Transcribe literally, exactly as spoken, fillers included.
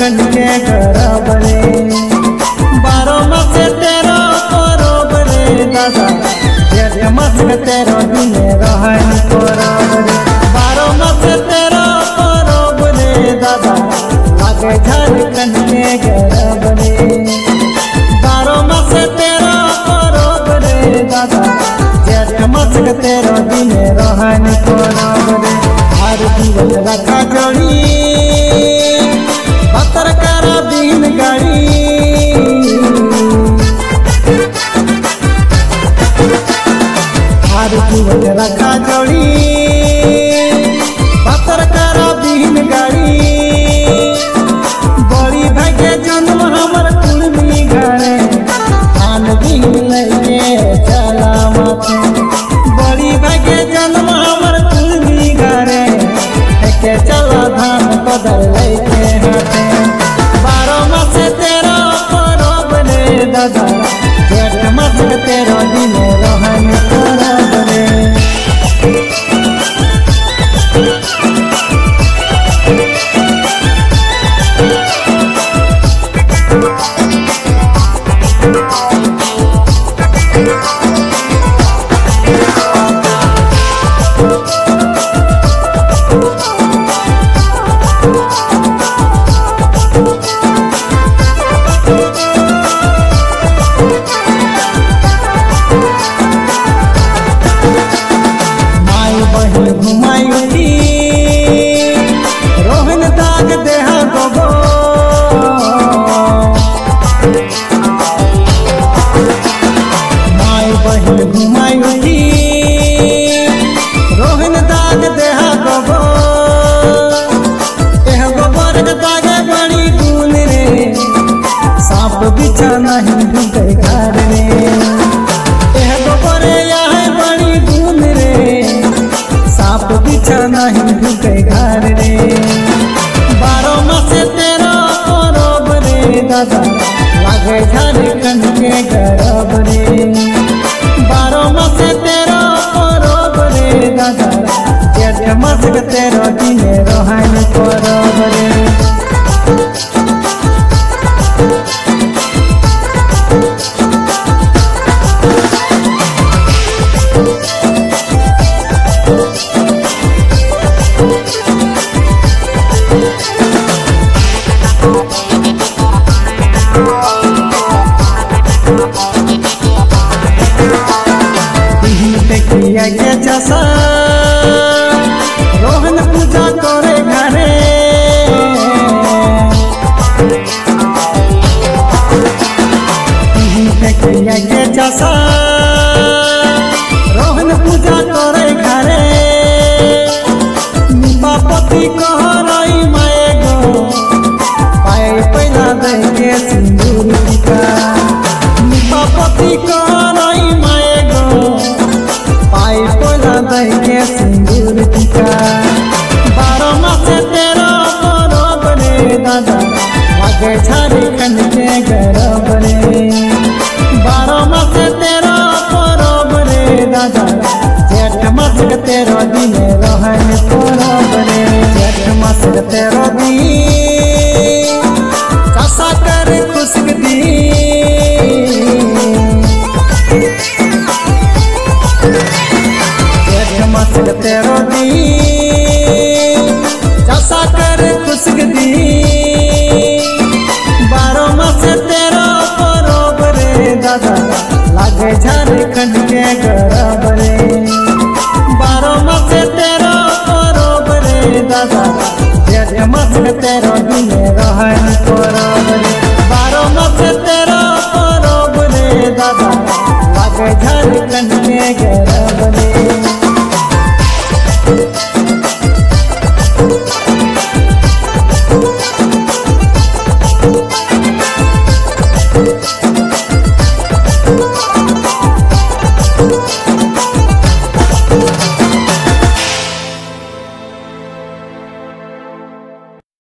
झारखंड के गरब रे। बारह मास तेरह परब रे दादा, जेठ मास तेरह दिन रहन परब रे। बारह मास तेरह परब रे दादा, लागे झारखंड के गरब रे। बारह मास तेरह परब रे दादा, जेठ मास तेरह दिन रहन परब रे। हर जीवन रखा जोड़ी पत्थर करा दिन गाड़ी, हर जीवन रखा जोड़ी पत्थर करा दिन गाड़ी। बड़ी भाग्य जन्म हमर कुलमी घरे, आन दिन लगे चला माथे। बड़ी भाग्य जन्म हमर कुलमी घरे, के चला धान बदल लेके हाथे। बारह मास तेरह परब रे दादा, जेठ मास तेरह दिन रहन परब रे। घुमाई रोहन दाग देहा गोगो, माई बहन घुमाई रोहन दाग देहा गोगो। एह गोबर दागे बड़ी गुन रे, सांप बिछा नहीं ढूंढे घर रे। एह गोबर यहाँ बड़ी गुन रे, सांप बिछा नहीं ढूंढे घर रे। बारह मास तेरह परब रे दादा, लागे झारखंड के गरब रे। बारह मास तेरह परब रे दादा, जेठ मास तेरह दिन रहन परब रे। किया के चसा रोहन पूजा करे घरे, किया के चसा रोहन पूजा करे घरे। बापति कह रही माए गो, पाए पहला दे के सिंदूर टीका। बापति कह रही माए गो, पाई पोला दई के सिंदूर टीका। बारह मास तेरह परब रे दादा, लागे झारखंड के गरब रे। बारह मास तेरह परब रे दादा, जेठ मास तेरह दिन रहन परब रे। जेठ मास तेरह दिन चासा कर खुशक दी, मास तेरह दिन चासा कर खुशक दी। बारह मास तेरह परब रे दादा, लागे झारखंड के गरब रे। बारह मास तेरह परब रे दादा, जेठ मास तेरह दिन रहन परब रे।